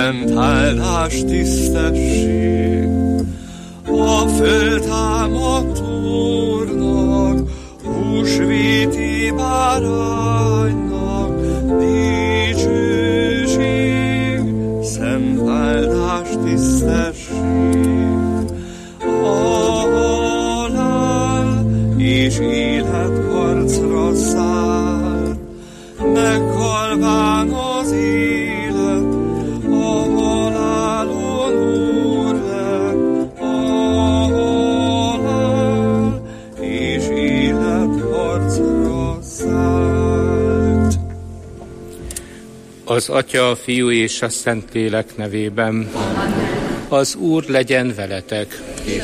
szent áldás tisztesség a föltámadt Úrnak, húsvéti báránynak, dicsőség, szent áldás tisztesség, halál és élet harcra szállt, meghalván az élet, a halálon úr lett, a halál és élet harcra szállt. Az Atya, a Fiú és a Szentlélek nevében. Az Úr legyen veletek.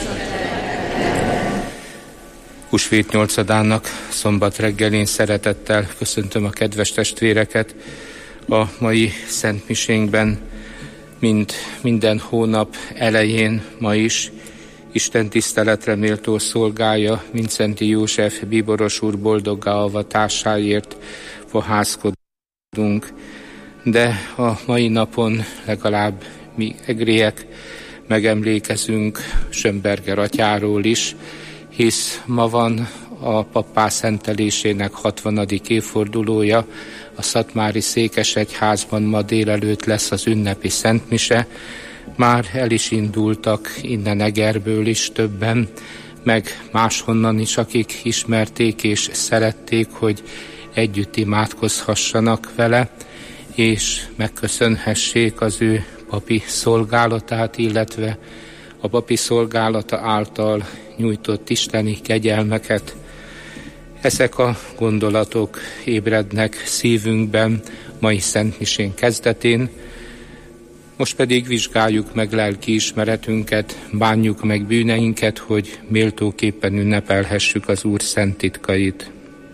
Húsvét 8-ának szombat reggelén szeretettel köszöntöm a kedves testvéreket a mai szentmisénkben, mint minden hónap elején ma is Isten tiszteletre méltó szolgája Vincenti József bíboros úr boldoggá avatásáért fohászkodunk. De a mai napon legalább mi egriek megemlékezünk Schönberger atyáról is, hisz ma van a pappá szentelésének 60. évfordulója, a szatmári székesegyházban ma délelőtt lesz az ünnepi szentmise. Már el is indultak innen Egerből is többen, meg máshonnan is, akik ismerték és szerették, hogy együtt imádkozhassanak vele, és megköszönhessék az ő papi szolgálatát, illetve a papi szolgálata által nyújtott isteni kegyelmeket. Ezek a gondolatok ébrednek szívünkben mai szentmisén kezdetén. Most pedig vizsgáljuk meg lelkiismeretünket, bánjuk meg bűneinket, hogy méltóképpen ünnepelhessük az Úr szent titkait.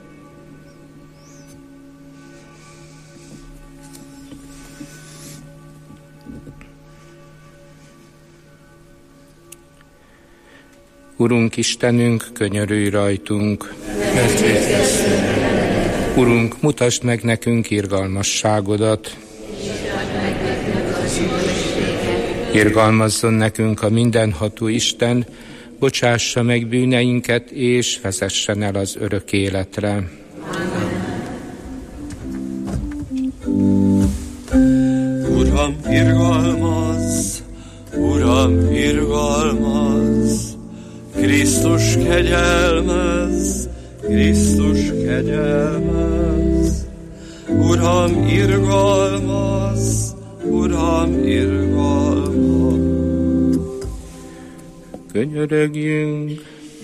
Urunk Istenünk, könyörülj rajtunk. Urunk, mutasd meg nekünk irgalmasságodat. Irgalmazzon nekünk a mindenható Isten, bocsássa meg bűneinket, és vezessen el az örök életre. Uram, irgalmazz! Uram, irgalmazz! Krisztus kegyelmez, Krisztus kegyelmez. Uram, irgalmazz, Uram, irgalmazz. Könyörögjünk!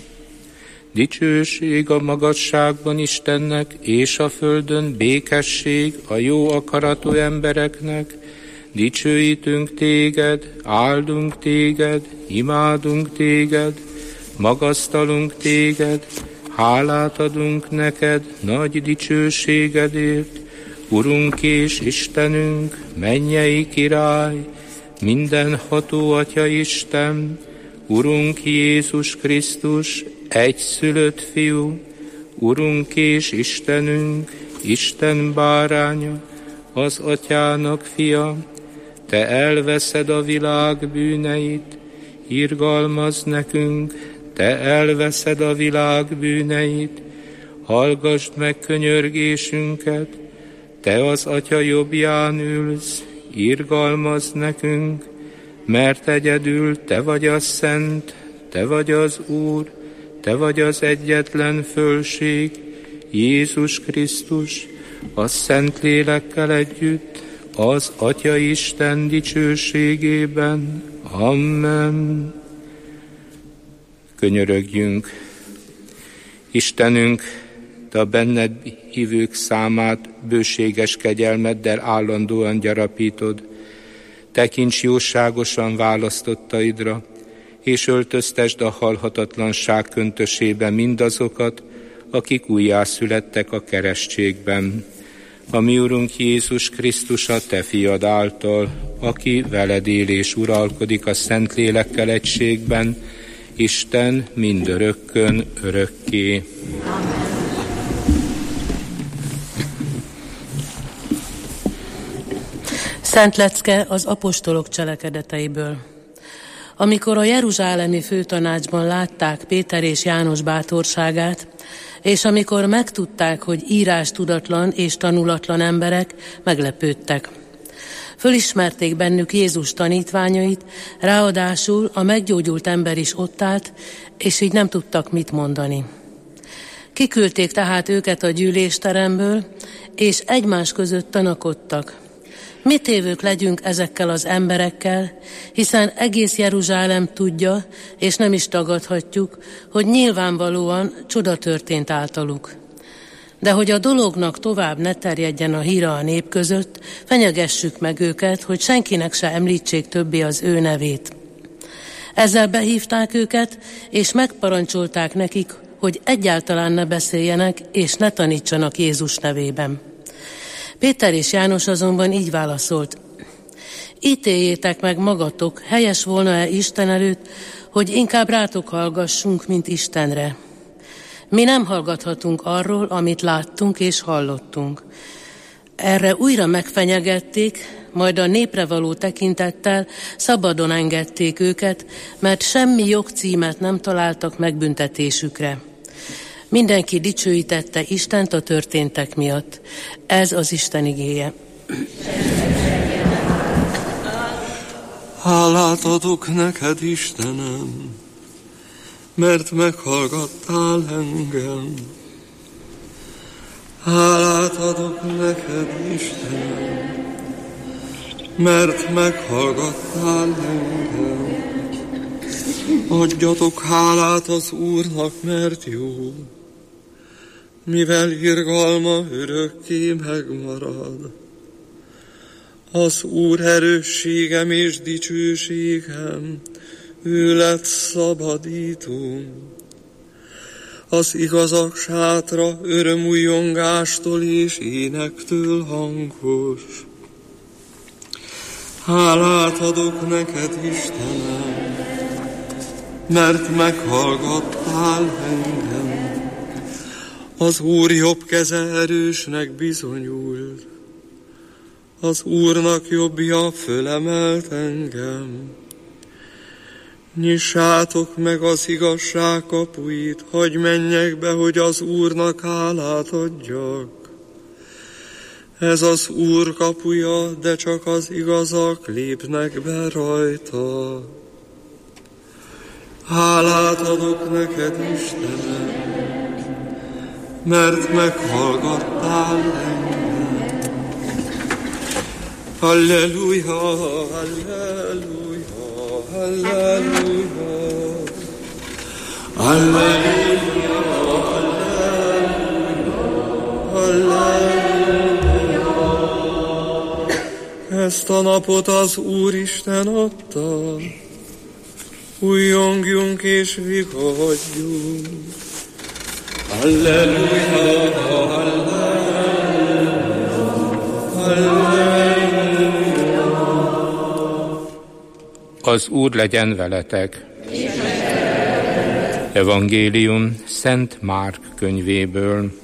Dicsőség a magasságban Istennek, és a földön békesség a jó akaratú embereknek. Dicsőítünk téged, áldunk téged, imádunk téged, magasztalunk téged, hálát adunk neked nagy dicsőségedért, Urunk és Istenünk, mennyei király, mindenható Atya Isten, Urunk Jézus Krisztus, egyszülött Fiú, Urunk és Istenünk, Isten báránya, az Atyának fia, te elveszed a világ bűneit, irgalmazz nekünk, te elveszed a világ bűneit, hallgassd meg könyörgésünket, te az Atya jobbján ülsz, irgalmazz nekünk, mert egyedül te vagy a Szent, te vagy az Úr, te vagy az egyetlen fölség, Jézus Krisztus, a Szentlélekkel együtt, az Atya Isten dicsőségében. Amen. Könyörögjünk. Istenünk, te a benned hívők számát bőséges kegyelmeddel állandóan gyarapítod. Tekints jóságosan választottaidra, és öltöztesd a halhatatlanság köntösébe mindazokat, akik újjászülettek a keresztségben. A mi Urunk Jézus Krisztus a te fiad által, aki veled él és uralkodik a Szentlélekkel egységben, Isten mindörökkön örökké. Szent lecke az apostolok cselekedeteiből. Amikor a jeruzsálemi főtanácsban látták Péter és János bátorságát, és amikor megtudták, hogy írástudatlan és tanulatlan emberek, meglepődtek. Fölismerték bennük Jézus tanítványait, ráadásul a meggyógyult ember is ott állt, és így nem tudtak mit mondani. Kiküldték tehát őket a gyűlésteremből, és egymás között tanakodtak. Mi tévők legyünk ezekkel az emberekkel, hiszen egész Jeruzsálem tudja, és nem is tagadhatjuk, hogy nyilvánvalóan csoda történt általuk. De hogy a dolognak tovább ne terjedjen a híre a nép között, fenyegessük meg őket, hogy senkinek se említsék többé az ő nevét. Ezzel behívták őket, és megparancsolták nekik, hogy egyáltalán ne beszéljenek, és ne tanítsanak Jézus nevében. Péter és János azonban így válaszolt: ítéljétek meg magatok, helyes volna-e Isten előtt, hogy inkább rátok hallgassunk, mint Istenre. Mi nem hallgathatunk arról, amit láttunk és hallottunk. Erre újra megfenyegették, majd a népre való tekintettel szabadon engedték őket, mert semmi jogcímet nem találtak megbüntetésükre. Mindenki dicsőítette Istent a történtek miatt. Ez az Isten igéje. Hálát adok neked, Istenem, mert meghallgattál engem. Hálát adok neked, Istenem, mert meghallgattál engem. Adjatok hálát az Úrnak, mert jó, mivel irgalma örökké megmarad. Az Úr erősségem és dicsőségem, ő lett szabadítóm. Az igazak sátra örömújjongástól és énektől hangos. Hálát adok neked, Istenem, mert meghallgattál engem. Az Úr jobb keze erősnek bizonyult, az Úrnak jobbja fölemelt engem. Nyissátok meg az igazság kapuit, hagyj menjek be, hogy az Úrnak hálát adjak. Ez az Úr kapuja, de csak az igazak lépnek be rajta. Hálát adok neked, Istenem, mert meghallgattál engem. Halleluja, halleluja, halleluja, halleluja, halleluja. Ezt a napot az Úristen adta, újjongjunk és vigadjunk. Halleluja, halleluja, halleluja. Az Úr legyen veletek. Evangélium Szent Márk könyvéből.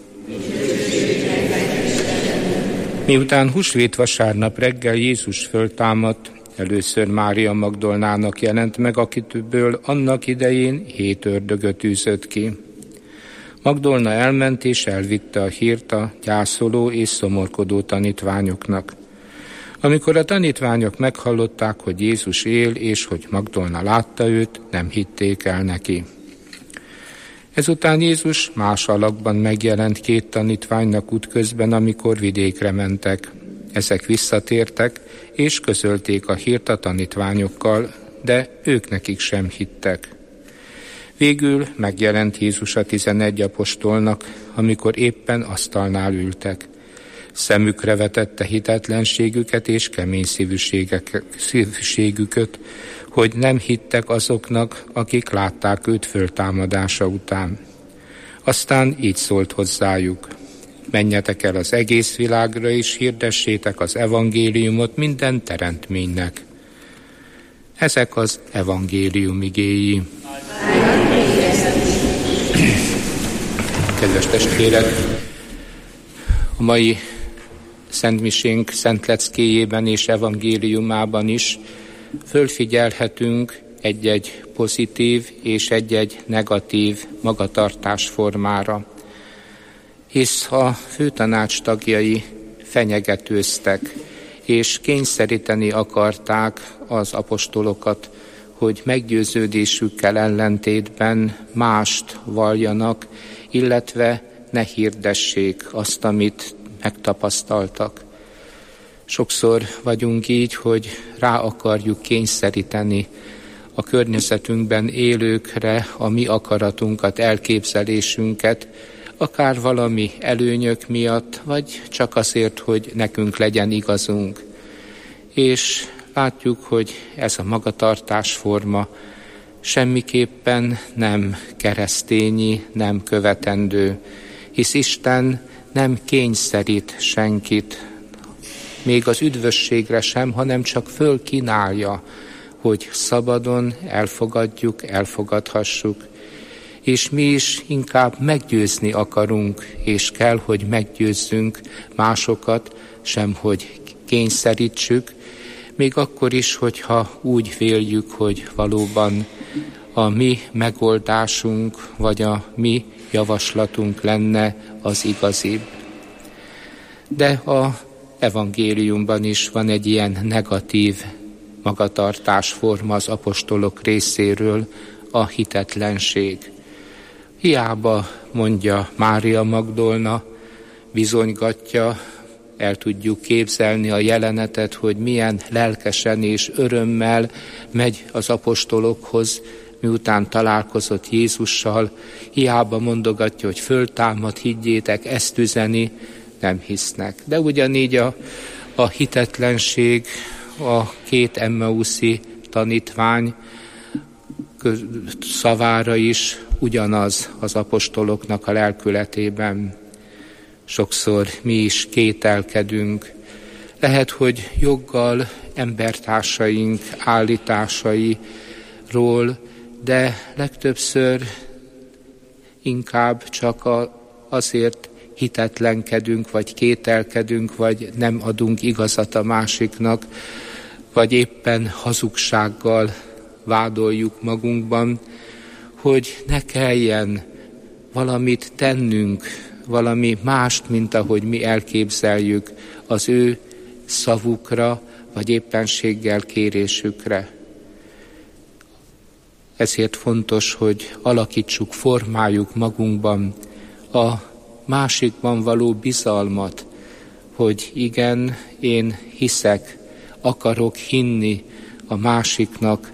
Miután húsvét vasárnap reggel Jézus föltámadt, először Mária Magdolnának jelent meg, akitől annak idején 7 ördögöt űzött ki. Magdolna elment és elvitte a hírt a gyászoló és szomorkodó tanítványoknak. Amikor a tanítványok meghallották, hogy Jézus él, és hogy Magdolna látta őt, nem hitték el neki. Ezután Jézus más alakban megjelent 2 tanítványnak útközben, amikor vidékre mentek. Ezek visszatértek, és közölték a hírt a tanítványokkal, de ők nekik sem hittek. Végül megjelent Jézus a 11 apostolnak, amikor éppen asztalnál ültek. Szemükre vetette hitetlenségüket és kemény szívűségüket, hogy nem hittek azoknak, akik látták őt föltámadása után. Aztán így szólt hozzájuk: menjetek el az egész világra, és hirdessétek az evangéliumot minden teremtménynek. Ezek az evangélium igéi. Kedves testvérek, a mai szentmisénk szentleckéjében és evangéliumában is fölfigyelhetünk egy-egy pozitív és egy-egy negatív magatartásformára. Hisz a főtanács tagjai fenyegetőztek, és kényszeríteni akarták az apostolokat, hogy meggyőződésükkel ellentétben mást valljanak, illetve ne hirdessék azt, amit megtapasztaltak. Sokszor vagyunk így, hogy rá akarjuk kényszeríteni a környezetünkben élőkre a mi akaratunkat, elképzelésünket, akár valami előnyök miatt, vagy csak azért, hogy nekünk legyen igazunk. És látjuk, hogy ez a magatartásforma semmiképpen nem keresztényi, nem követendő, hisz Isten nem kényszerít senkit, még az üdvösségre sem, hanem csak fölkínálja, hogy szabadon elfogadjuk, elfogadhassuk. És mi is inkább meggyőzni akarunk, és kell, hogy meggyőzzünk másokat, sem hogy kényszerítsük, még akkor is, hogyha úgy véljük, hogy valóban a mi megoldásunk, vagy a mi javaslatunk lenne az igazibb. De a evangéliumban is van egy ilyen negatív magatartásforma az apostolok részéről, a hitetlenség. Hiába mondja Mária Magdolna, bizonygatja, el tudjuk képzelni a jelenetet, hogy milyen lelkesen és örömmel megy az apostolokhoz, miután találkozott Jézussal, hiába mondogatja, hogy föltámad, higgyétek, ezt üzeni, nem hisznek. De ugyanígy a hitetlenség, a két emmauszi tanítvány szavára is ugyanaz az apostoloknak a lelkületében. Sokszor mi is kételkedünk. Lehet, hogy joggal embertársaink állításairól, de legtöbbször inkább csak azért hitetlenkedünk, vagy kételkedünk, vagy nem adunk igazat a másiknak, vagy éppen hazugsággal vádoljuk magunkban, hogy ne kelljen valamit tennünk, valami mást, mint ahogy mi elképzeljük az ő szavukra, vagy éppenséggel kérésükre. Ezért fontos, hogy alakítsuk, formáljuk magunkban a másikban való bizalmat, hogy igen, én hiszek, akarok hinni a másiknak,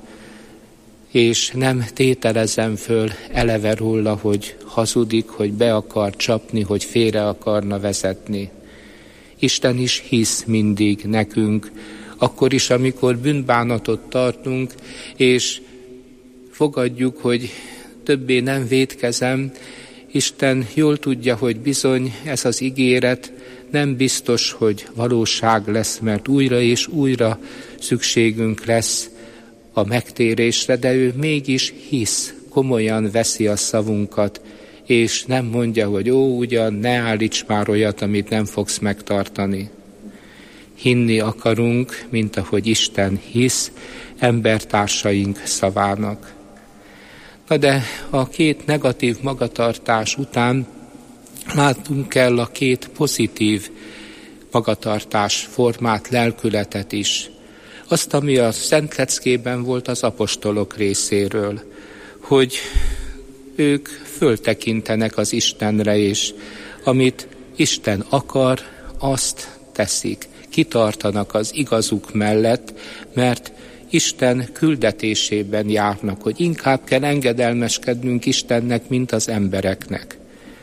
és nem tételezem föl eleve róla, hogy hazudik, hogy be akar csapni, hogy félre akarna vezetni. Isten is hisz mindig nekünk, akkor is, amikor bűnbánatot tartunk, és fogadjuk, hogy többé nem vétkezem, Isten jól tudja, hogy bizony ez az ígéret nem biztos, hogy valóság lesz, mert újra és újra szükségünk lesz a megtérésre, de ő mégis hisz, komolyan veszi a szavunkat, és nem mondja, hogy ugyan ne állíts már olyat, amit nem fogsz megtartani. Hinni akarunk, mint ahogy Isten hisz embertársaink szavának. Na de a két negatív magatartás után látunk kell a két pozitív magatartás formát, lelkületet is. Azt, ami a szentleckében volt az apostolok részéről, hogy ők föltekintenek az Istenre, és amit Isten akar, azt teszik. Kitartanak az igazuk mellett, mert Isten küldetésében járnak, hogy inkább kell engedelmeskednünk Istennek, mint az embereknek.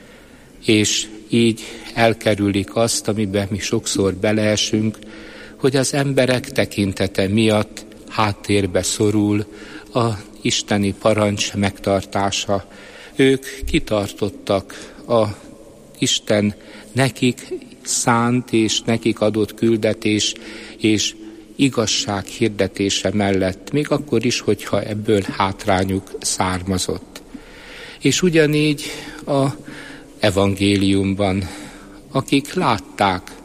És így elkerülik azt, amiben mi sokszor beleesünk, hogy az emberek tekintete miatt háttérbe szorul a isteni parancs megtartása. Ők kitartottak a Isten nekik szánt és nekik adott küldetés és igazság hirdetése mellett, még akkor is, hogyha ebből hátrányuk származott. És ugyanígy a evangéliumban, akik látták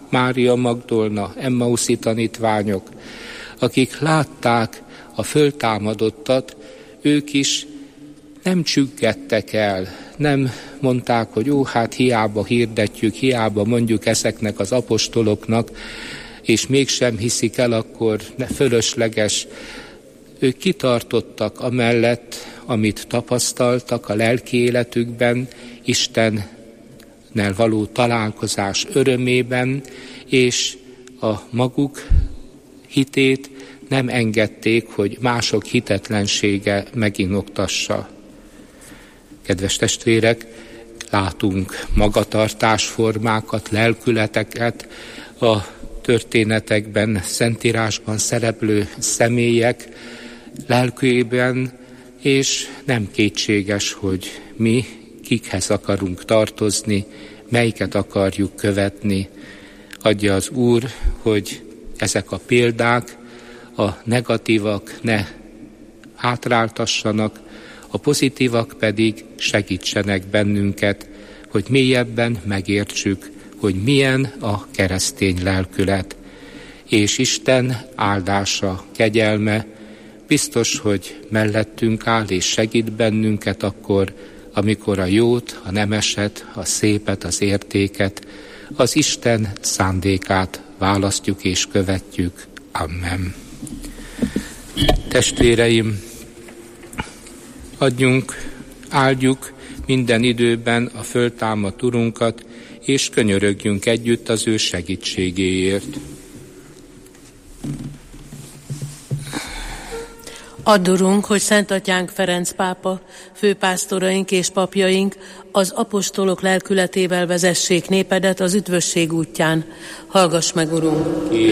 Mária Magdolna, Emmauszi tanítványok, akik látták a föltámadottat, ők is nem csüggedtek el, nem mondták, hogy hát hiába hirdetjük, hiába mondjuk ezeknek az apostoloknak, és mégsem hiszik el, akkor fölösleges. Ők kitartottak amellett, amit tapasztaltak a lelki életükben, Istennel való találkozás örömében, és a maguk hitét nem engedték, hogy mások hitetlensége meginnoktassa. Kedves testvérek, látunk magatartásformákat, lelkületeket a történetekben, Szentírásban szereplő személyek lelkében, és nem kétséges, hogy mi kikhez akarunk tartozni, melyiket akarjuk követni. Adja az Úr, hogy ezek a példák, a negatívak ne hátráltassanak, a pozitívak pedig segítsenek bennünket, hogy mélyebben megértsük, hogy milyen a keresztény lelkület. És Isten áldása, kegyelme biztos, hogy mellettünk áll és segít bennünket akkor, amikor a jót, a nemeset, a szépet, az értéket, az Isten szándékát választjuk és követjük. Amen. Testvéreim, áldjuk minden időben a föltámadt Urunkat, és könyörögjünk együtt az ő segítségéért. Add, Urunk, hogy Szent Atyánk Ferenc pápa, főpásztoraink és papjaink az apostolok lelkületével vezessék népedet az üdvösség útján. Hallgass meg, Urunk!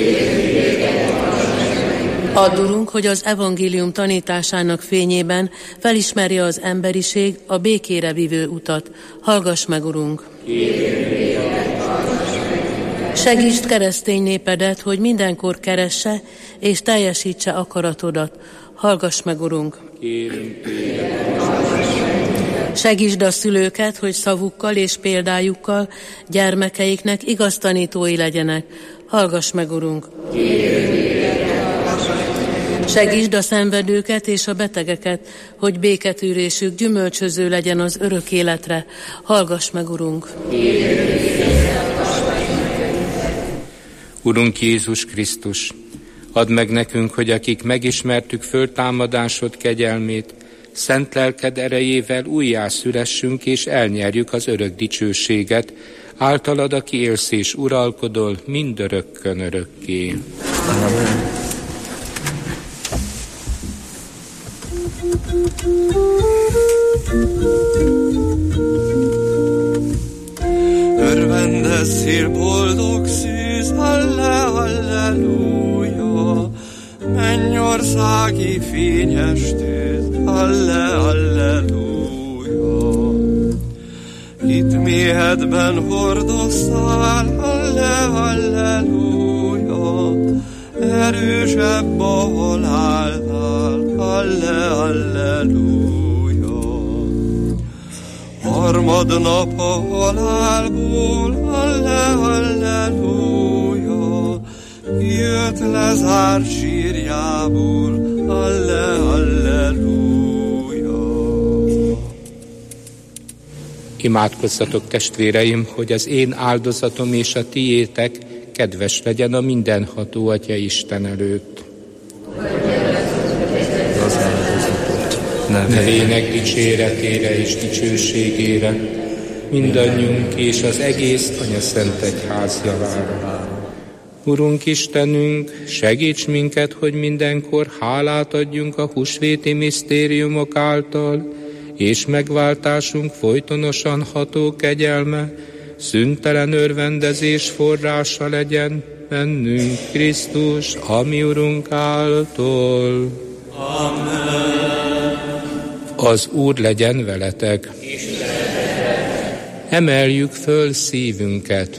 Add, Urunk, hogy az evangélium tanításának fényében felismerje az emberiség a békére vívő utat. Hallgass meg, Urunk! Segítsd keresztény népedet, hogy mindenkor keresse és teljesítse akaratodat. Hallgass meg, Urunk! Segítsd a szülőket, hogy szavukkal és példájukkal gyermekeiknek igaz tanítói legyenek. Hallgass meg, Urunk! Segítsd a szenvedőket és a betegeket, hogy béketűrésük gyümölcsöző legyen az örök életre. Hallgass meg, Urunk! Urunk Jézus Krisztus, add meg nekünk, hogy akik megismertük föltámadásod kegyelmét, szent lelked erejével újjá szülessünk és elnyerjük az örök dicsőséget, általad, aki élsz és uralkodol mindörökkön örökké. Amen. Örvendezzél, boldog szűz, halleluja, mennyországi fényes tűz, halleluja. Itt méhedben hordoztál, halleluja, erősebb a halálnál, halleluja. Harmadnap a halálból, halleluja, jött Lázár sírjából, halleluja. Imádkozzatok, testvéreim, hogy az én áldozatom és a tiétek kedves legyen a mindenható Atya Isten előtt. Nevének dicséretére és dicsőségére, mindannyiunk és az egész Anyaszent Egyház javára. Urunk Istenünk, segíts minket, hogy mindenkor hálát adjunk a húsvéti misztériumok által, és megváltásunk folytonosan ható kegyelme, szüntelen örvendezés forrása legyen bennünk Krisztus, a mi Urunk által. Amen. Az Úr legyen veletek. Emeljük föl szívünket.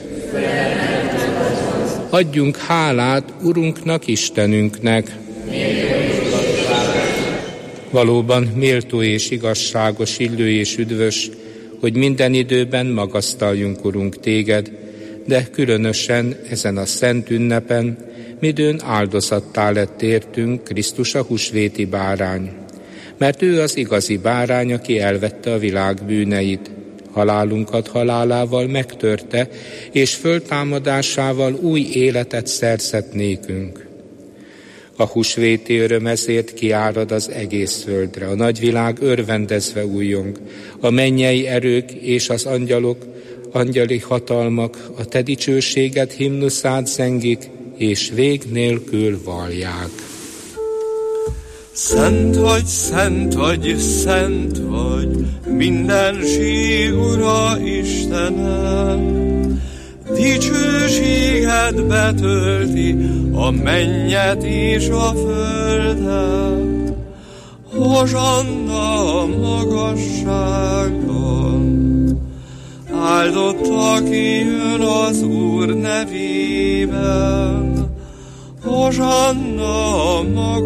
Adjunk hálát Urunknak, Istenünknek. Valóban méltó és igazságos, illő és üdvös, hogy minden időben magasztaljunk, Urunk, téged, de különösen ezen a szent ünnepen, midőn áldozattá lett értünk Krisztus a húsvéti bárány. Mert ő az igazi bárány, aki elvette a világ bűneit. Halálunkat halálával megtörte, és föltámadásával új életet szerzett nékünk. A húsvéti öröm ezért kiárad az egész földre, a nagyvilág örvendezve újjong, a mennyei erők és az angyali hatalmak a te dicsőséged himnuszát zengik, és vég nélkül vallják. Szent vagy, szent vagy, szent vagy, mindenség Ura Istenem. Dicsőséged betölti a mennyet és a földet. Hozsanna a magasságban. Áldott, aki jön az Úr nevében. Hozsanna a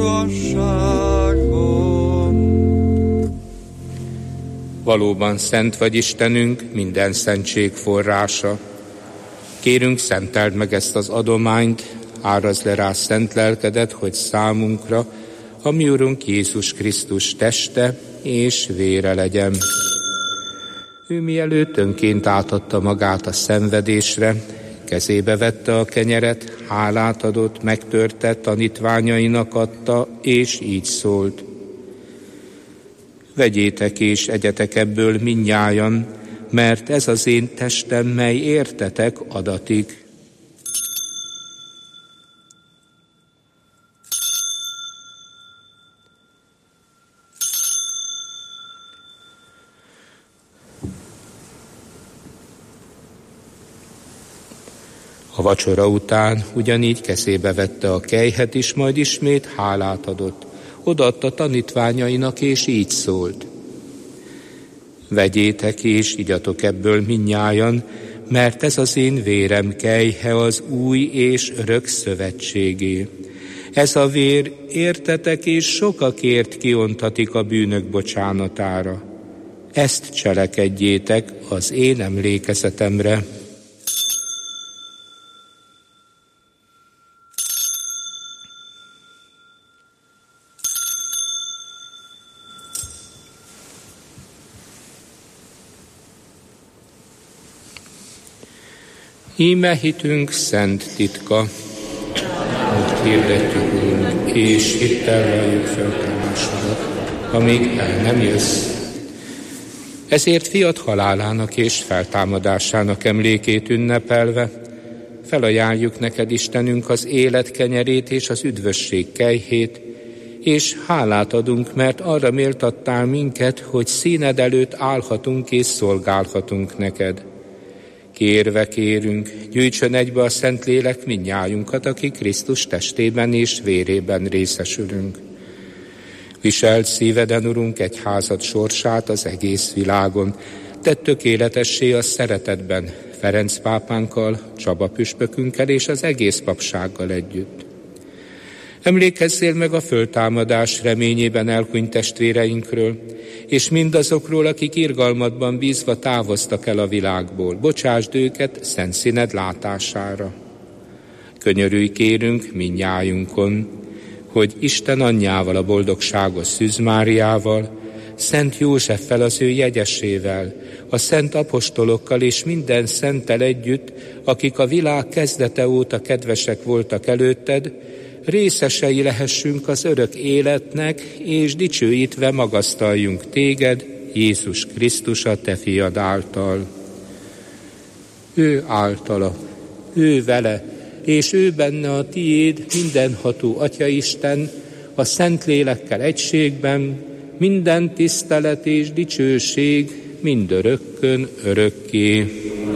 magasságban. Valóban szent vagy Istenünk, minden szentség forrása. Kérünk, szenteld meg ezt az adományt, árazd le rá szent lelkedet, hogy számunkra a mi Urunk Jézus Krisztus teste és vére legyen. Ő mielőtt önként átadta magát a szenvedésre, kezébe vette a kenyeret, hálát adott, megtörte, tanítványainak adta, és így szólt. Vegyétek és egyetek ebből mindnyájan, mert ez az én testem, mely értetek adatik. A vacsora után ugyanígy kezébe vette a kelyhet is, majd ismét hálát adott. Odaadta tanítványainak, és így szólt. Vegyétek és igyatok ebből mindnyájan, mert ez az én vérem kelyhe az új és örök szövetségé. Ez a vér értetek és sokakért kiontatik a bűnök bocsánatára. Ezt cselekedjétek az én emlékezetemre. Íme hitünk szent titka, hogy hirdetjük, Urunk, és hittel valljuk feltámásodat, amíg el nem jössz. Ezért fiad halálának és feltámadásának emlékét ünnepelve, felajánljuk neked, Istenünk, az élet kenyerét és az üdvösség kelyhét, és hálát adunk, mert arra méltattál minket, hogy színed előtt állhatunk és szolgálhatunk neked. Kérve kérünk, gyűjtsön egybe a Szentlélek mindnyájunkat, aki Krisztus testében és vérében részesülünk. Viselt szíveden, Urunk, egyházad sorsát az egész világon. Tedd tökéletessé a szeretetben, Ferenc pápánkkal, Csaba püspökünkkel és az egész papsággal együtt. Emlékezzél meg a föltámadás reményében elhunyt testvéreinkről, és mindazokról, akik irgalmadban bízva távoztak el a világból. Bocsásd őket szent színed látására. Könyörülj kérünk mindnyájunkon, hogy Isten anyjával, a boldogságos Szűz Máriával, Szent Józseffel, az ő jegyesével, a szent apostolokkal és minden szenttel együtt, akik a világ kezdete óta kedvesek voltak előtted, részesei lehessünk az örök életnek, és dicsőítve magasztaljunk téged, Jézus Krisztus, a te fiad által. Ő általa, ő vele, és ő benne a tiéd, mindenható Atyaisten, a Szentlélekkel egységben, minden tisztelet és dicsőség mindörökkön örökké.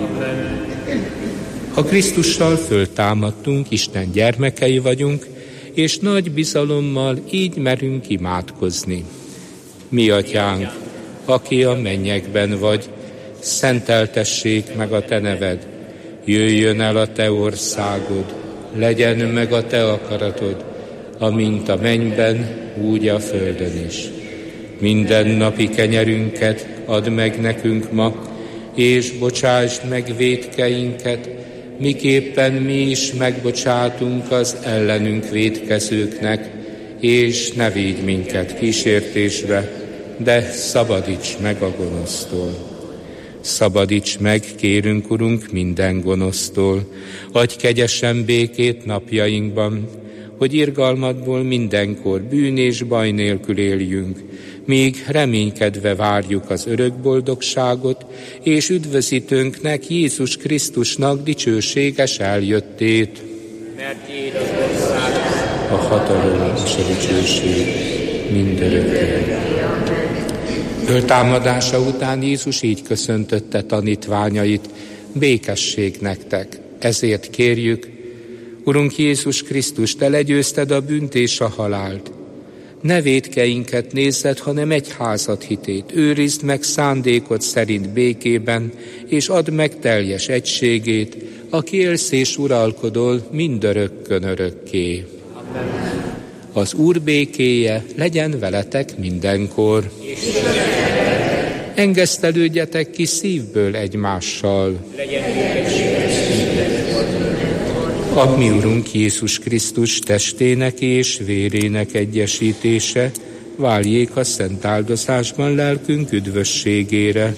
Ha Krisztussal föltámadtunk, Isten gyermekei vagyunk, és nagy bizalommal így merünk imádkozni. Mi Atyánk, aki a mennyekben vagy, szenteltessék meg a te neved, jöjjön el a te országod, legyen meg a te akaratod, amint a mennyben, úgy a földön is. Minden napi kenyerünket add meg nekünk ma, és bocsásd meg vétkeinket, miképpen mi is megbocsátunk az ellenünk vétkezőknek, és ne védj minket kísértésbe, de szabadíts meg a gonosztól. Szabadíts meg, kérünk, Urunk, minden gonosztól, adj kegyesen békét napjainkban, hogy irgalmadból mindenkor bűn és baj nélkül éljünk, míg reménykedve várjuk az örök boldogságot, és üdvözítőnknek, Jézus Krisztusnak dicsőséges eljöttét. Mert Jézus ország, a hatalom és a dicsőség mindörökké. Föltámadása után Jézus így köszöntötte tanítványait: békesség nektek. Ezért kérjük, Urunk Jézus Krisztus, Te legyőzted a bűnt és a halált. Ne vétkeinket nézzed, hanem egyházad hitét. Őrizd meg szándékod szerint békében, és add meg teljes egységét, aki élsz és uralkodol mindörökkön örökké. Az Úr békéje legyen veletek mindenkor. Engesztelődjetek ki szívből egymással. A mi Urunk Jézus Krisztus testének és vérének egyesítése váljék a szent áldozásban lelkünk üdvösségére.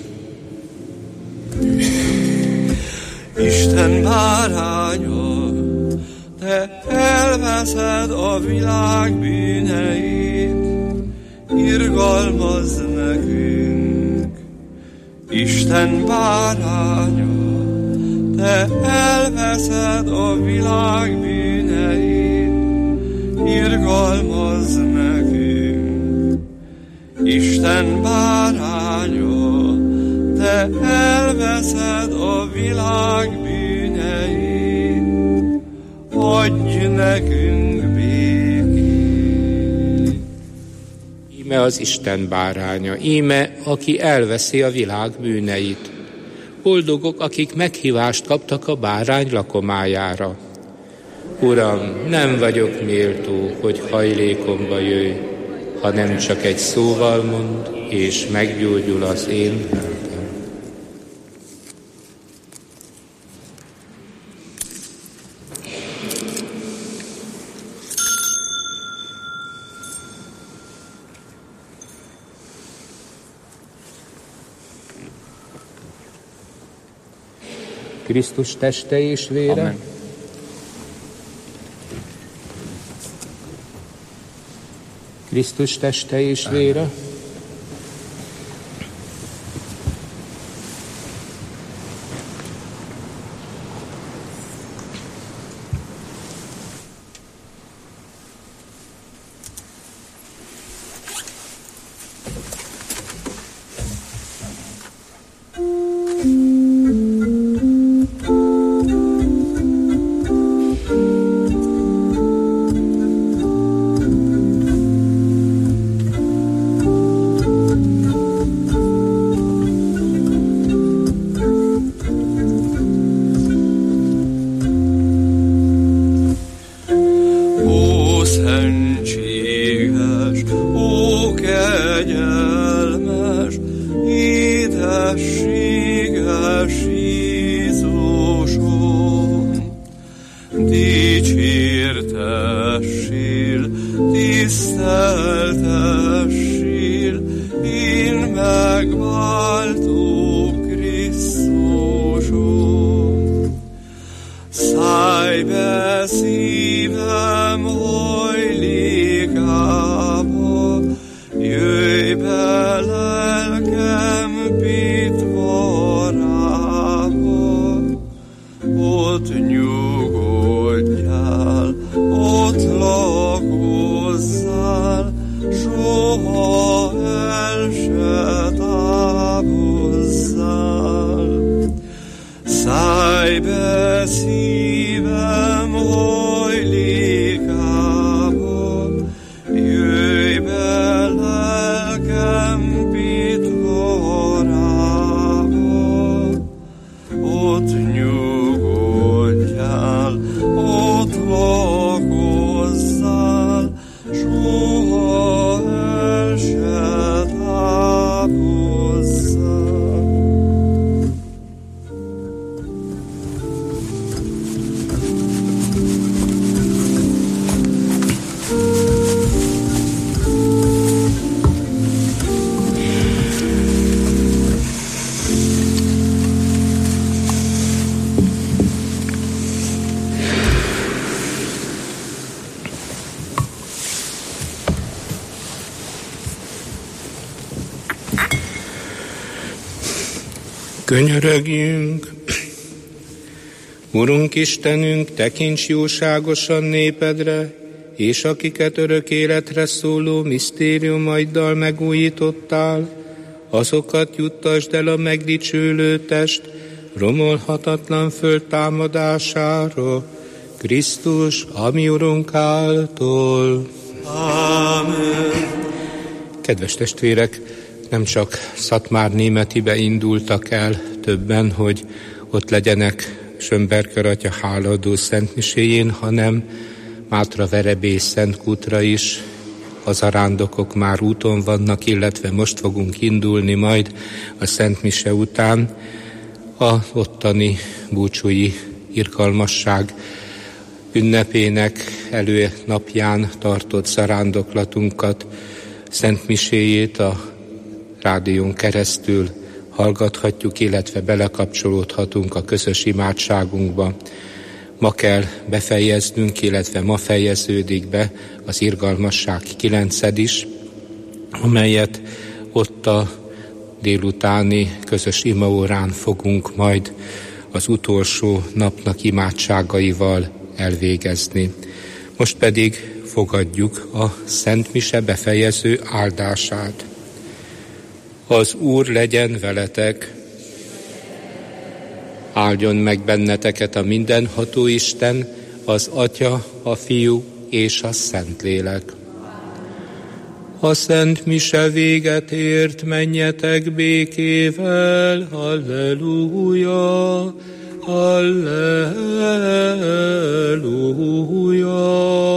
Isten báránya, Te elveszed a világ bűneit, irgalmazz nekünk. Isten báránya, Te elveszed a világ bűneit, irgalmazz nekünk. Isten báránya, Te elveszed a világ bűneit, adj nekünk békét. Íme az Isten báránya, íme, aki elveszi a világ bűneit. Boldogok, akik meghívást kaptak a bárány lakomájára. Uram, nem vagyok méltó, hogy hajlékomba jöjj, hanem csak egy szóval mond, és meggyógyul az én lelkem. Krisztus teste és vére. Amen. Krisztus teste és vére. Amen. Könyörögjünk! Urunk Istenünk, tekints jóságosan népedre, és akiket örök életre szóló misztériumaiddal megújítottál, azokat juttasd el a megdicsőlő test romolhatatlan föltámadására, Krisztus, ami Urunk által. Ámen. Kedves testvérek, nem csak Szatmárnémetibe indultak el többen, hogy ott legyenek Schönberger atya hálaadó szentmiséjén, hanem Mátraverebély Szentkútra is a zarándokok már úton vannak, illetve most fogunk indulni majd a szentmise után a ottani búcsúi irgalmasság ünnepének előnapján tartott zarándoklatunkat, szentmiséjét a rádión keresztül hallgathatjuk, illetve belekapcsolódhatunk a közös imádságunkba. Ma kell befejeznünk, illetve ma fejeződik be az irgalmasság 9. is, amelyet ott a délutáni közös imaórán fogunk majd az utolsó napnak imádságaival elvégezni. Most pedig fogadjuk a Szentmise befejező áldását. Az Úr legyen veletek, áldjon meg benneteket a mindenható Isten, az Atya, a Fiú és a Szentlélek. A Szent Mise véget ért, menjetek békével, halleluja, halleluja.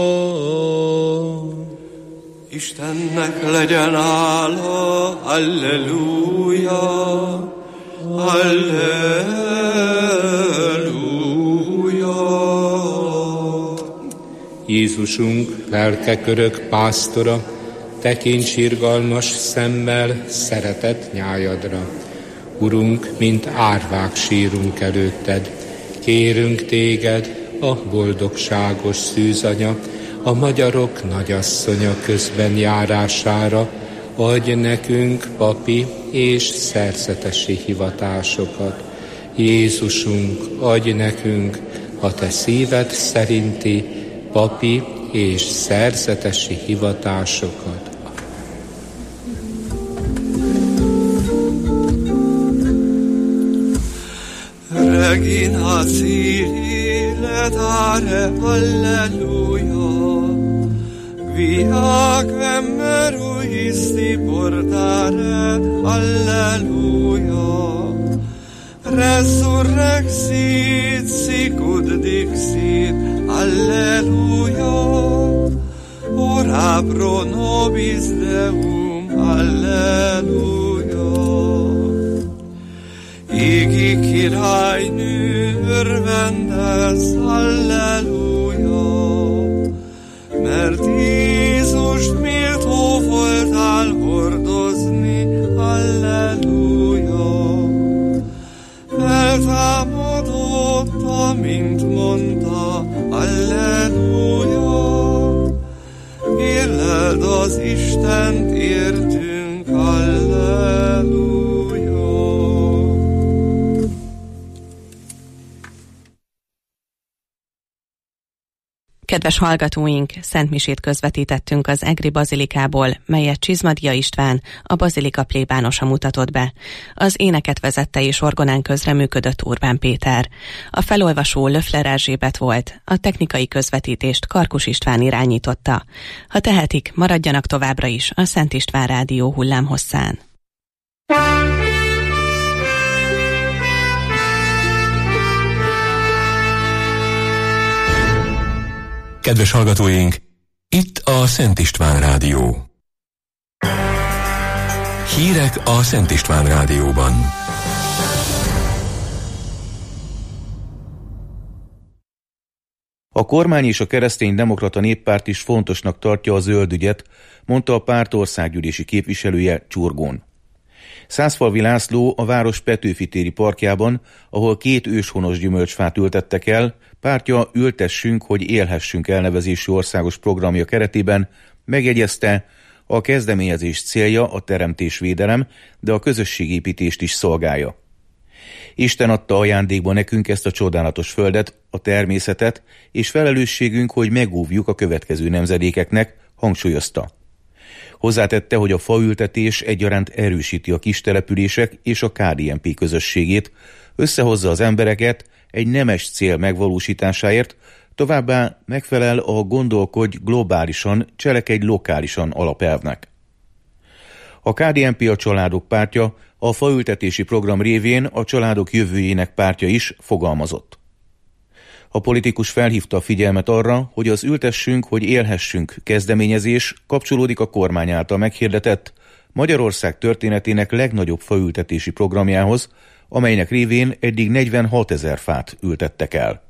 Istennek legyen hála, halleluja, halleluja. Jézusunk, lelkek örök pásztora, tekints irgalmas szemmel szeretett nyájadra. Urunk, mint árvák sírunk előtted, kérünk téged, a boldogságos szűzanya, a magyarok nagyasszonya közben járására, adj nekünk papi és szerzetesi hivatásokat. Jézusunk, adj nekünk a te szíved szerinti papi és szerzetesi hivatásokat. Regina Cili letare, alleluia, viac emeruisti portare, alleluia, resurrexit sicut dixit, alleluia, ora pro nobis Deum, alleluia. Égi királynő, örvendez, halleluja, mert Jézust méltó voltál hordozni, halleluja. Feltámadott, amint mondta, halleluja, érleld az Istent értünk, halleluja. Kedves hallgatóink, szentmisét közvetítettünk az Egri bazilikából, melyet Csizmadia István, a bazilika plébánosa mutatott be. Az éneket vezette és orgonán közreműködött Urbán Péter. A felolvasó Löffler Erzsébet volt, a technikai közvetítést Karkus István irányította. Ha tehetik, maradjanak továbbra is a Szent István Rádió hullámhosszán. Kedves hallgatóink, itt a Szent István Rádió. Hírek a Szent István Rádióban. A kormány és a Kereszténydemokrata Néppárt is fontosnak tartja a zöld ügyet, mondta a párt országgyűlési képviselője Csurgón. Szászfalvi László a város Petőfi téri parkjában, ahol 2 őshonos gyümölcsfát ültettek el, pártja Ültessünk, hogy élhessünk elnevezésű országos programja keretében megjegyezte, a kezdeményezés célja a teremtésvédelem, de a közösségépítést is szolgálja. Isten adta ajándékba nekünk ezt a csodálatos földet, a természetet, és felelősségünk, hogy megóvjuk a következő nemzedékeknek, hangsúlyozta. Hozzátette, hogy a faültetés egyaránt erősíti a kistelepülések és a KDNP közösségét, összehozza az embereket egy nemes cél megvalósításáért, továbbá megfelel a gondolkodj globálisan, cselekedj lokálisan alapelvnek. A KDNP a családok pártja, a faültetési program révén a családok jövőjének pártja is fogalmazott. A politikus felhívta a figyelmet arra, hogy az ültessünk, hogy élhessünk kezdeményezés kapcsolódik a kormány által meghirdetett Magyarország történetének legnagyobb faültetési programjához, amelynek révén eddig 46 000 fát ültettek el.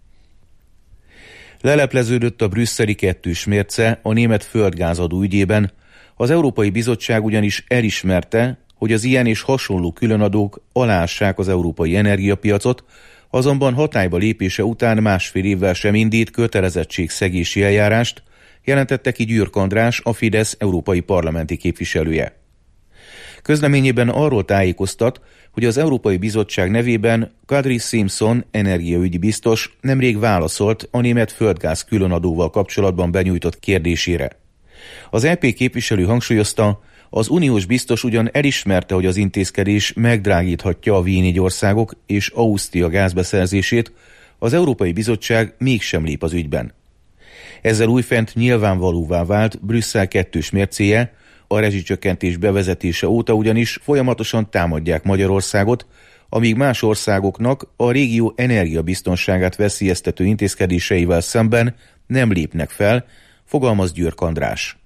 Lelepleződött a brüsszeli kettős mérce a német földgázadó ügyében, az Európai Bizottság ugyanis elismerte, hogy az ilyen és hasonló különadók aláássák az európai energiapiacot, azonban hatályba lépése után 1,5 évvel sem indít kötelezettségszegési eljárást, jelentette ki Gyürk András, a Fidesz európai parlamenti képviselője. Közleményében arról tájékoztat, hogy az Európai Bizottság nevében Kadri Simpson energiaügyi biztos nemrég válaszolt a német földgáz különadóval kapcsolatban benyújtott kérdésére. Az EP képviselő hangsúlyozta, az uniós biztos ugyan elismerte, hogy az intézkedés megdrágíthatja a V4 országok és Ausztria gázbeszerzését, az Európai Bizottság mégsem lép az ügyben. Ezzel újfent nyilvánvalóvá vált Brüsszel kettős mércéje, a rezsicsökkentés bevezetése óta ugyanis folyamatosan támadják Magyarországot, amíg más országoknak a régió energiabiztonságát veszélyeztető intézkedéseivel szemben nem lépnek fel, fogalmaz Gyürk András.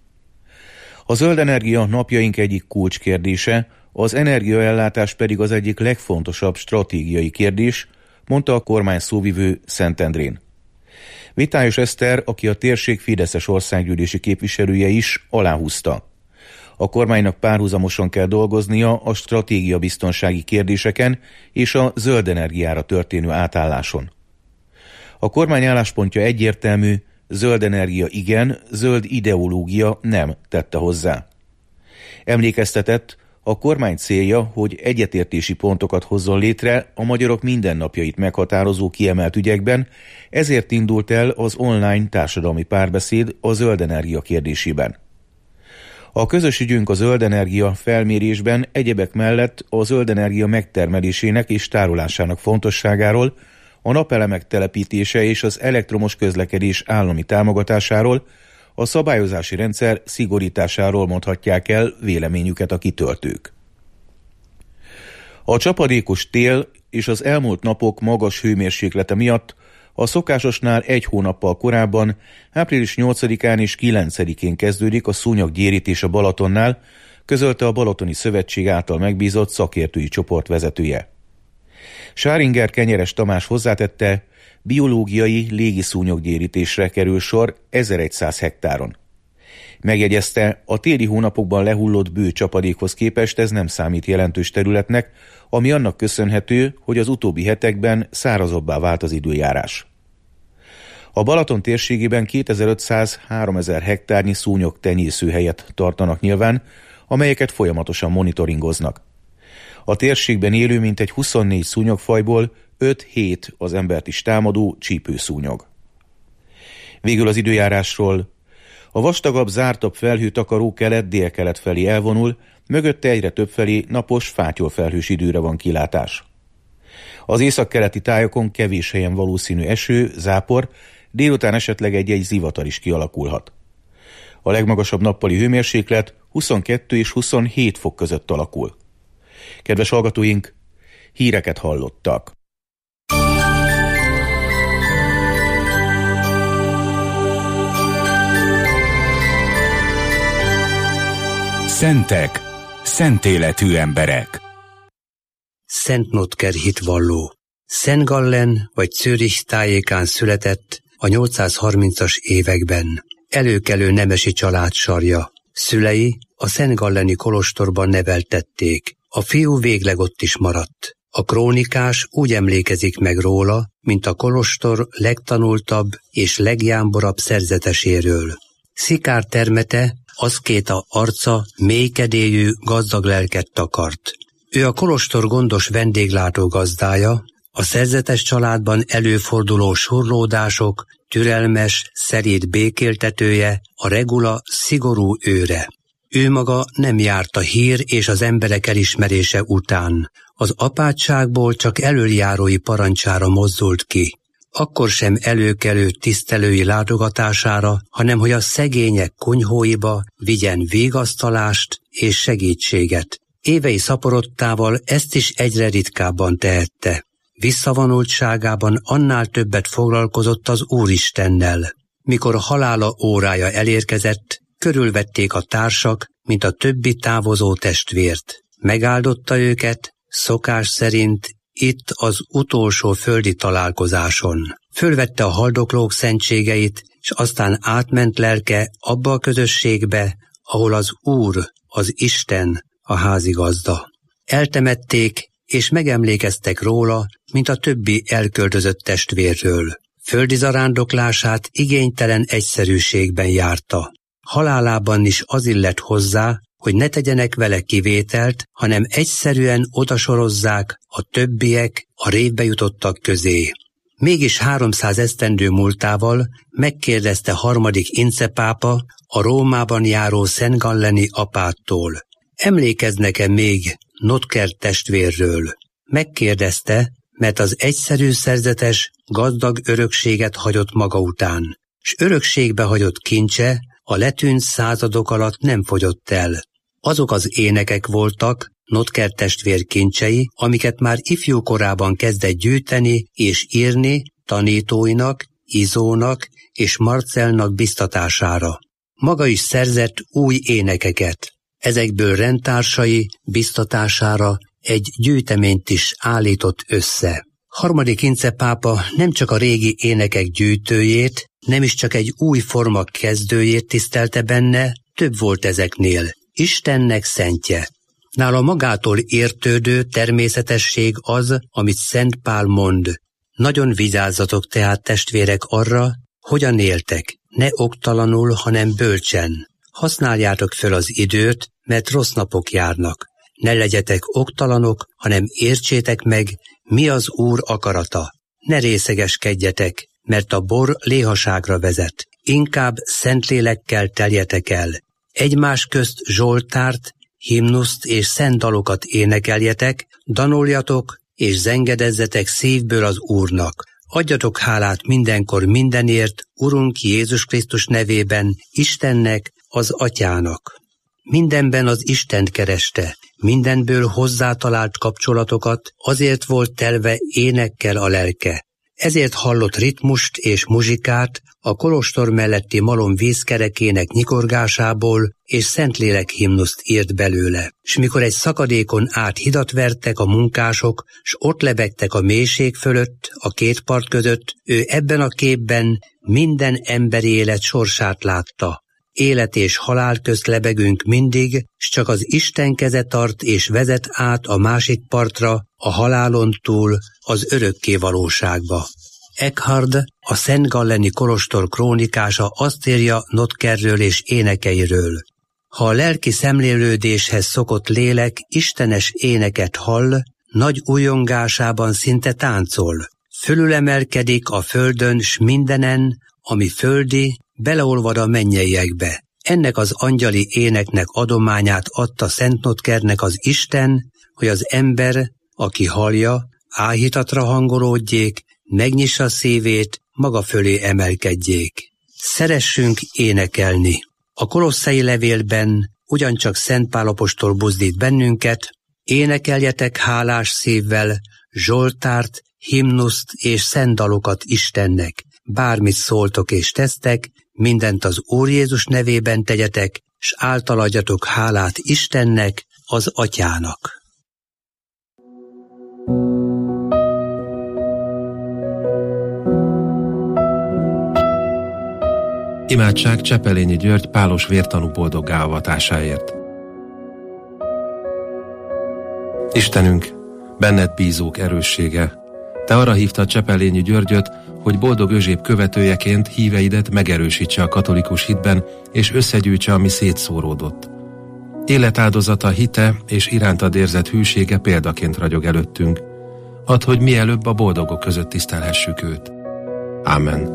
A zöld energia napjaink egyik kulcskérdése, az energiaellátás pedig az egyik legfontosabb stratégiai kérdés, mondta a kormány szóvivő Szentendrén. Vitályos Eszter, aki a térség fideszes országgyűlési képviselője is, aláhúzta. A kormánynak párhuzamosan kell dolgoznia a stratégiabiztonsági kérdéseken és a zöld energiára történő átálláson. A kormány álláspontja egyértelmű, zöld energia igen, zöld ideológia nem, tette hozzá. Emlékeztetett, a kormány célja, hogy egyetértési pontokat hozzon létre a magyarok mindennapjait meghatározó kiemelt ügyekben, ezért indult el az online társadalmi párbeszéd a zöld energia kérdésében. A közös ügyünk a zöld energia felmérésben egyebek mellett a zöld energia megtermelésének és tárolásának fontosságáról, a napelemek telepítése és az elektromos közlekedés állami támogatásáról, a szabályozási rendszer szigorításáról mondhatják el véleményüket a kitöltők. A csapadékos tél és az elmúlt napok magas hőmérséklete miatt a szokásosnál 1 hónappal korábban, április 8-án és 9-én kezdődik a szúnyoggyérítés a Balatonnál, közölte a Balatoni Szövetség által megbízott szakértői csoport vezetője. Sáringer Kenyeres Tamás hozzátette, biológiai légiszúnyoggyérítésre kerül sor 1100 hektáron. Megjegyezte, a téli hónapokban lehullott bő csapadékhoz képest ez nem számít jelentős területnek, ami annak köszönhető, hogy az utóbbi hetekben szárazabbá vált az időjárás. A Balaton térségében 2500-3000 hektárnyi szúnyog tenyészőhelyet tartanak nyilván, amelyeket folyamatosan monitoringoznak. A térségben élő mintegy 24 szúnyogfajból 5-7 az embert is támadó csípőszúnyog. Végül az időjárásról. A vastagabb, zártabb felhőtakaró kelet-délkelet felé elvonul, mögötte egyre többfelé napos, fátyolfelhős időre van kilátás. Az északkeleti tájakon kevés helyen valószínű eső, zápor, délután esetleg egy-egy zivatar is kialakulhat. A legmagasabb nappali hőmérséklet 22 és 27 fok között alakul. Kedves hallgatóink, híreket hallottak. Szentek, szent életű emberek. Szent Notker hitvalló. Szent Gallen vagy Zürich tájékán született a 830-as években. Előkelő nemesi család sarja. Szülei a Szent Galleni kolostorban neveltették. A fiú végleg ott is maradt. A krónikás úgy emlékezik meg róla, mint a kolostor legtanultabb és legjámborabb szerzeteséről. Szikár termete, aszkéta arca mélykedélyű, gazdag lelket takart. Ő a kolostor gondos vendéglátó gazdája, a szerzetes családban előforduló surlódások türelmes, szeréd békéltetője, a regula szigorú őre. Ő maga nem járt a hír és az emberek elismerése után. Az apátságból csak elöljárói parancsára mozdult ki. Akkor sem előkelő tisztelői látogatására, hanem hogy a szegények konyhóiba vigyen vigasztalást és segítséget. Évei szaporodtával ezt is egyre ritkábban tehette. Visszavonultságában annál többet foglalkozott az Úristennel. Mikor halála órája elérkezett, körülvették a társak, mint a többi távozó testvért. Megáldotta őket, szokás szerint itt az utolsó földi találkozáson. Fölvette a haldoklók szentségeit, és aztán átment lelke abba a közösségbe, ahol az Úr, az Isten, a házigazda. Eltemették, és megemlékeztek róla, mint a többi elköltözött testvérről. Földi zarándoklását igénytelen egyszerűségben járta. Halálában is az illett hozzá, hogy ne tegyenek vele kivételt, hanem egyszerűen odasorozzák a többiek a révbe jutottak közé. Mégis 300 esztendő múltával megkérdezte harmadik Ince pápa a Rómában járó Szent Galleni apától: emlékeznek-e még Notker testvérről? Megkérdezte, mert az egyszerű szerzetes gazdag örökséget hagyott maga után, s örökségbe hagyott kincse a letűnt századok alatt nem fogyott el. Azok az énekek voltak Notker testvér kincsei, amiket már ifjú korában kezdett gyűjteni és írni tanítóinak, Izónak és Marcelnak biztatására. Maga is szerzett új énekeket. Ezekből rendtársai biztatására egy gyűjteményt is állított össze. Harmadik Ince pápa nem csak a régi énekek gyűjtőjét, nem is csak egy új forma kezdőjét tisztelte benne, több volt ezeknél. Istennek szentje. Nála magától értődő természetesség az, amit Szent Pál mond. Nagyon vigyázzatok tehát, testvérek, arra, hogyan éltek, ne oktalanul, hanem bölcsen. Használjátok föl az időt, mert rossz napok járnak. Ne legyetek oktalanok, hanem értsétek meg, mi az Úr akarata. Ne részegeskedjetek, mert a bor léhaságra vezet. Inkább Szentlélekkel teljetek el. Egymás közt zsoltárt, himnuszt és szent dalokat énekeljetek, danoljatok és zengedezzetek szívből az Úrnak. Adjatok hálát mindenkor mindenért, Urunk Jézus Krisztus nevében, Istennek, az Atyának. Mindenben az Istent kereste, mindenből hozzátalált kapcsolatokat, azért volt telve énekkel a lelke. Ezért hallott ritmust és muzsikát a kolostor melletti malom vízkerekének nyikorgásából, és Szentlélek himnuszt írt belőle. S mikor egy szakadékon át hidat vertek a munkások, s ott lebegtek a mélység fölött, a két part között, ő ebben a képben minden emberi élet sorsát látta. Élet és halál közt lebegünk mindig, s csak az Isten keze tart és vezet át a másik partra, a halálon túl, az örökké valóságba. Eckhard, a Szent Galleni kolostor krónikása azt írja Notkerről és énekeiről: ha a lelki szemlélődéshez szokott lélek istenes éneket hall, nagy újongásában szinte táncol. Fölülemelkedik a földön s mindenen, ami földi, beleolvad a mennyeiekbe. Ennek az angyali éneknek adományát adta Szent Notkernek az Isten, hogy az ember, aki hallja, áhítatra hangolódjék, megnyissa szívét, maga fölé emelkedjék. Szeressünk énekelni. A kolosszai levélben ugyancsak Szent Pál apostol buzdít bennünket: énekeljetek hálás szívvel zsoltárt, himnuszt és szent dalokat Istennek. Bármit szóltok és tesztek, mindent az Úr Jézus nevében tegyetek, s által adjatok hálát Istennek, az Atyának. Imádság Csepelényi György pálos vértanú boldoggá avatásáért. Istenünk, benned bízók erőssége, te arra hívtad Csepelényi Györgyöt, hogy Boldog Özséb követőjeként híveidet megerősítse a katolikus hitben, és összegyűjtse, ami szétszóródott. Életáldozata, hite és irántad érzett hűsége példaként ragyog előttünk. Add, hogy mielőbb a boldogok között tisztelhessük őt. Ámen.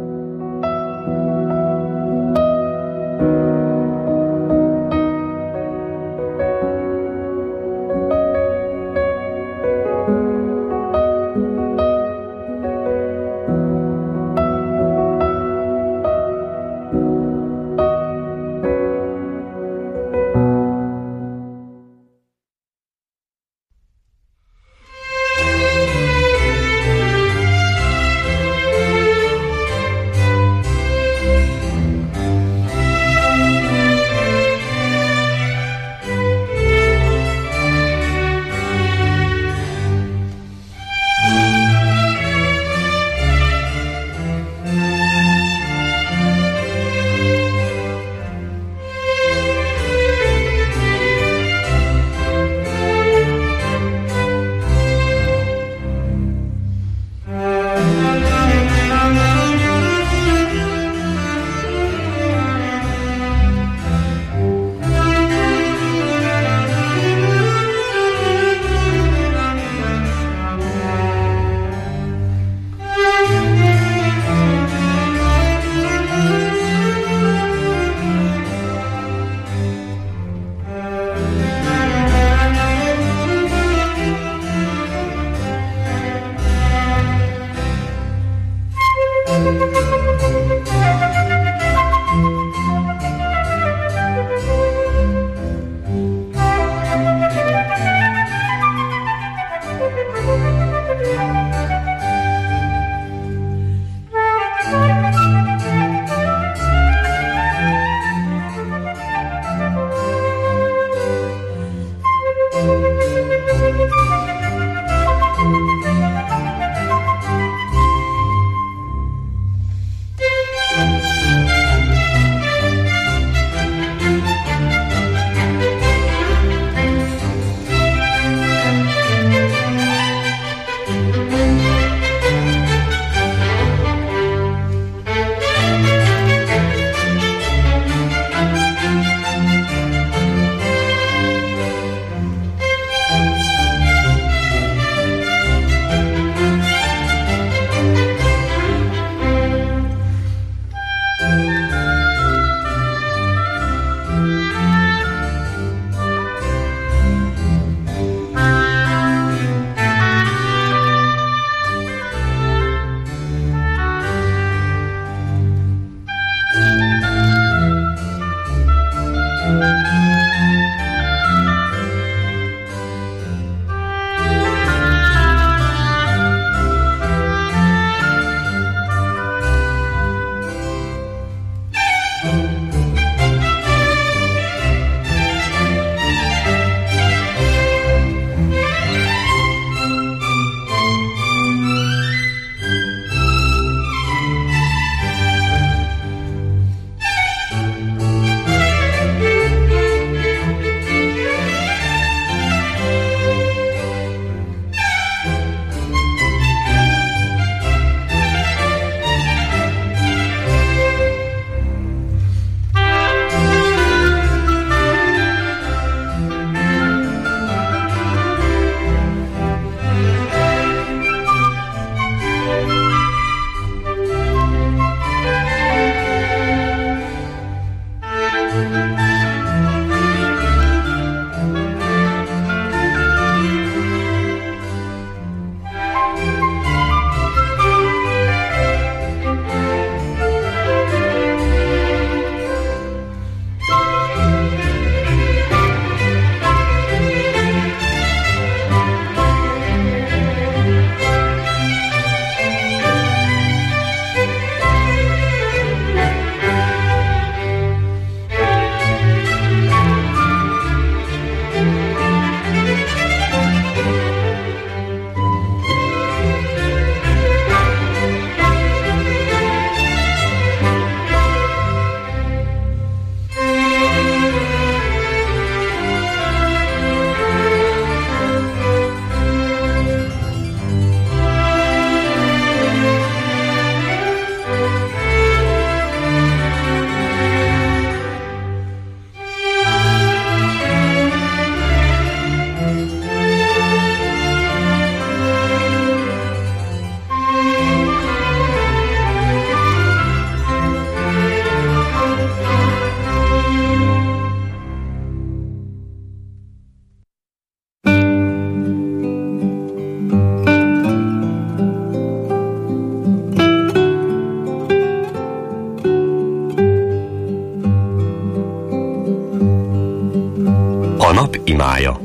nap imája.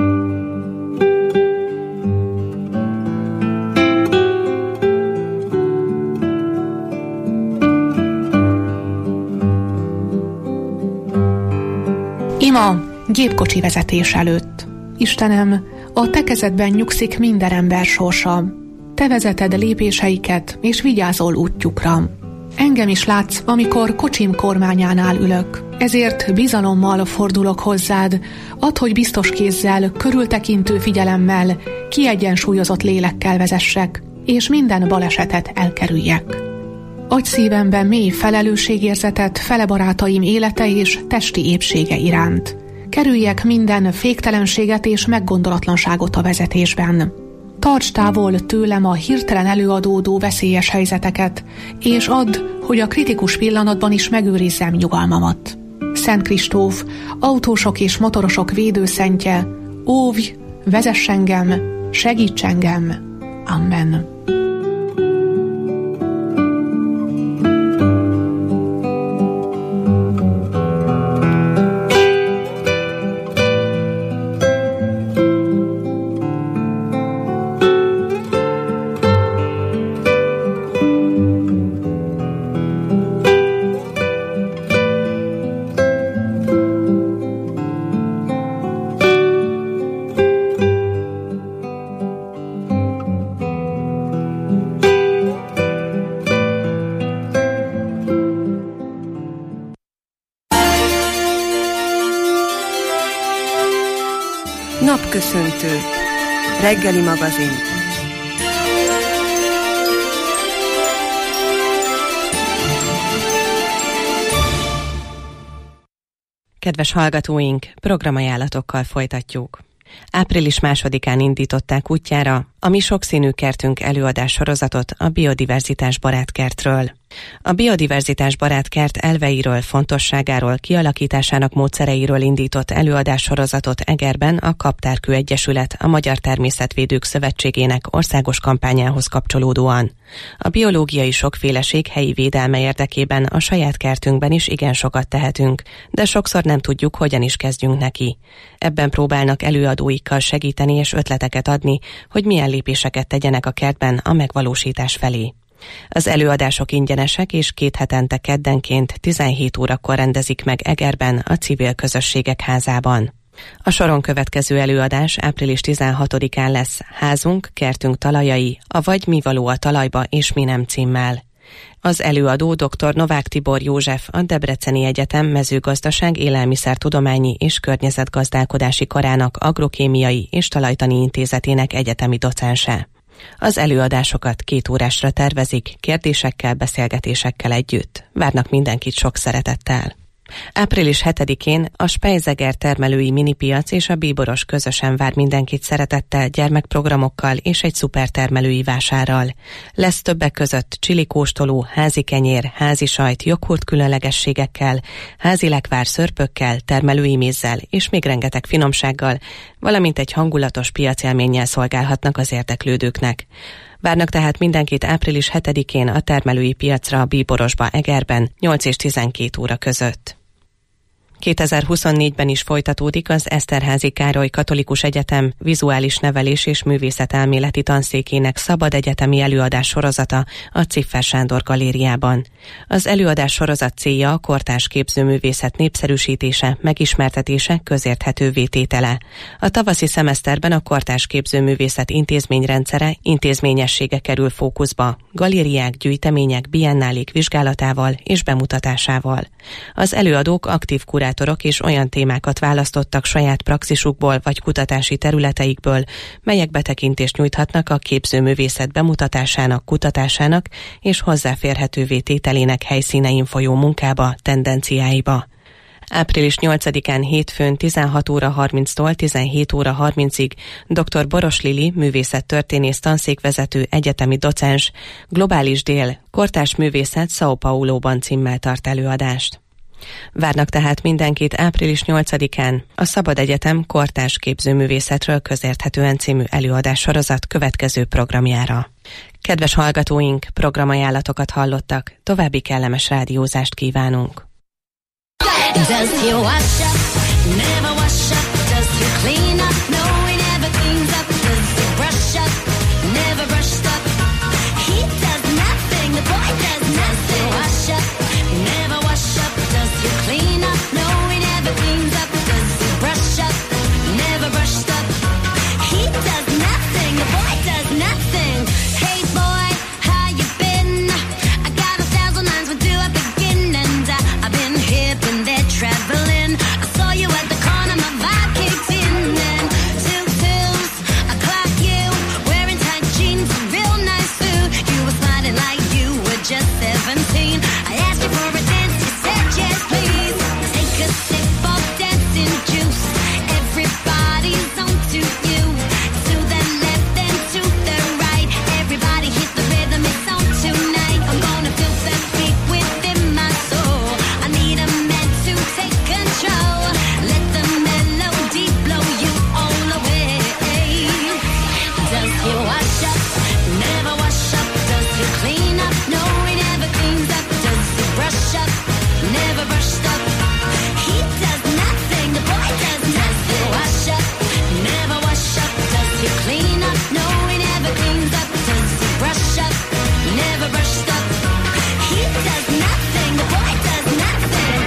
Ima gépkocsi vezetés előtt. Istenem, a te kezedben nyugszik minden ember sorsa. Te vezeted lépéseiket, és vigyázol útjukra. Engem is látsz, amikor kocsim kormányánál ülök. Ezért bizalommal fordulok hozzád, add, hogy biztos kézzel, körültekintő figyelemmel, kiegyensúlyozott lélekkel vezessek, és minden balesetet elkerüljek. Adj szívemben mély felelősségérzetet fele barátaim élete és testi épsége iránt. Kerüljek minden féktelenséget és meggondolatlanságot a vezetésben. Tarts távol tőlem a hirtelen előadódó veszélyes helyzeteket, és add, hogy a kritikus pillanatban is megőrizzem nyugalmamat. Szent Kristóf, autósok és motorosok védőszentje, óvj, vezess engem, segíts engem. Amen. Napköszöntő. Reggeli magazin. Kedves hallgatóink, programajánlatokkal folytatjuk. Április 2-án indították útjára a Mi sokszínű kertünk előadás sorozatot a biodiverzitás barát kertről. A biodiverzitás barát kert elveiről, fontosságáról, kialakításának módszereiről indított előadás sorozatot Egerben a Kaptárkő Egyesület, a Magyar Természetvédők Szövetségének országos kampányához kapcsolódóan. A biológiai sokféleség helyi védelme érdekében a saját kertünkben is igen sokat tehetünk, de sokszor nem tudjuk, hogyan is kezdjünk neki. Ebben próbálnak előadóikkal segíteni és ötleteket adni, hogy milyen lépéseket tegyenek a kertben a megvalósítás felé. Az előadások ingyenesek, és 2 hetente keddenként 17 órakor rendezik meg Egerben a Civil Közösségek Házában. A soron következő előadás április 16-án lesz Házunk, kertünk talajai, a Vagy mi való a talajba és mi nem címmel. Az előadó dr. Novák Tibor József, a Debreceni Egyetem mezőgazdaság, élelmiszertudományi és környezetgazdálkodási karának agrokémiai és talajtani intézetének egyetemi docense. Az előadásokat 2 órásra tervezik, kérdésekkel, beszélgetésekkel együtt. Várnak mindenkit sok szeretettel. Április 7-én a Spejzeger termelői minipiac és a Bíboros közösen vár mindenkit szeretettel, gyermekprogramokkal és egy szupertermelői vásárral. Lesz többek között csilikóstoló, házi kenyér, házi sajt, joghurt különlegességekkel, házi lekvár szörpökkel, termelői mézzel és még rengeteg finomsággal, valamint egy hangulatos piacélménnyel szolgálhatnak az érdeklődőknek. Várnak tehát mindenkit április 7-én a termelői piacra a Bíborosba Egerben 8 és 12 óra között. 2024-ben is folytatódik az Eszterházy Károly Katolikus Egyetem vizuális nevelés és művészetelméleti tanszékének szabad egyetemi előadás sorozata a Ciffer Sándor Galériában. Az előadás sorozat célja a kortárs képzőművészet népszerűsítése, megismertetése, közérthetővé tétele. A tavaszi szemeszterben a kortárs képzőművészet intézményrendszere, intézményessége kerül fókuszba, galériák, gyűjtemények, biennálék vizsgálatával és bemutatásával. Az előadók aktív kurátorok és olyan témákat választottak saját praxisukból vagy kutatási területeikből, melyek betekintést nyújthatnak a képzőművészet bemutatásának, kutatásának és hozzáférhetővé tételének helyszínein folyó munkába, tendenciáiba. Április 8-án hétfőn 16 óra 30-tól 17 óra 30-ig dr. Boros Lili, művészettörténész tanszékvezető, egyetemi docens, Globális Dél, kortárs művészet São Paulo-ban címmel tart előadást. Várnak tehát mindenkit április 8-án a Szabad Egyetem kortárs képzőművészetről közérthetően című előadás sorozat következő programjára. Kedves hallgatóink, programajánlatokat hallottak, további kellemes rádiózást kívánunk. he clean up? No, he never cleans up. Does he brush up? Never brushed up. He does nothing, the boy does nothing. Wash up, never wash up. Does he clean up? No, he never cleans up. Does he brush up? Never brushed up. He does nothing, the boy does nothing. Hey boy, how you been? I got 1,000 lines, where do I begin? And I've been here, been there, traveling. I saw you at the corner, my vibe kicked in. And 2 pills, I clocked you, wearing tight jeans, a real nice suit. You were smiling like you were just 17. I asked you for a dance, you said yes please. Take a sip of dancing juice. Everybody's on to you. To the left and to the right. Everybody hit the rhythm, it's on tonight. I'm gonna feel that beat within my soul. I need a man to take control. Let the melody blow you all away. Does he wash up? Never wash up. Does he clean up? No, he never cleans up. Does he brush up? Never brushed up. He does nothing, the boy does nothing. Wash up, never wash up. Does he clean up? No, he never cleans up. Does he brush up? Never brushed up. He does nothing, the boy does nothing.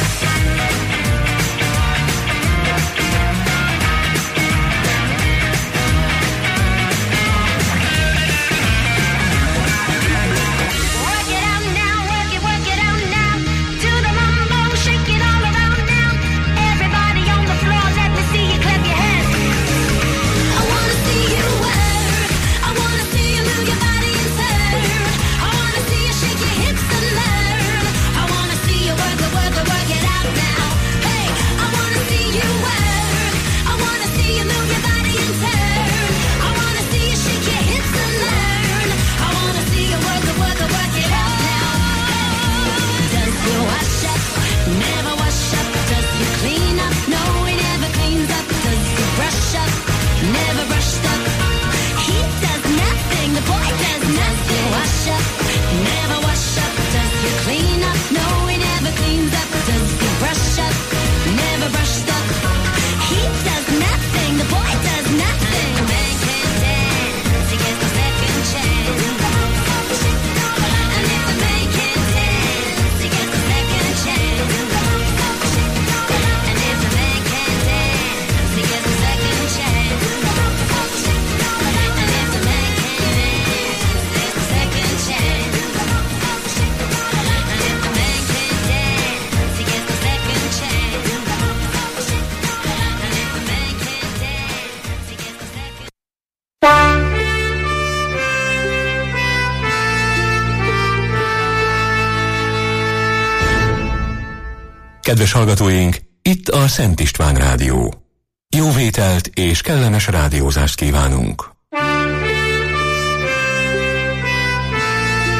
Work it out now, work it out now. Do the mambo, shake it all around now. Everybody on the floor, let me see you clap your hands. I wanna see you work. I wanna see you move your body and turn. I wanna see you shake your hips and learn. I wanna see you work it out now. Hey, I wanna see you work. I wanna see you move your body and turn. I wanna see you shake your hips and learn. I wanna see you work it out now. Does he wash up? Never wash up. Does he clean up? No, he never cleans up. Does he brush up? Never brushed up. He does nothing, the boy does nothing. Wash up, never wash up. Does he clean up? No, he never cleans up. Does he brush up? Never brushed up. He does nothing, the boy does nothing. The man can't dance, he gets a second chance. And if the man can't dance, he gets a second chance. And if the man can't dance, he gets a second chance. And if the man can't dance, there's a second chance. And if the man can't dance, he gets a second chance. And if the man can't dance, he gets a second. Kedves hallgatóink, itt a Szent István Rádió. Jó vételt és kellemes rádiózást kívánunk!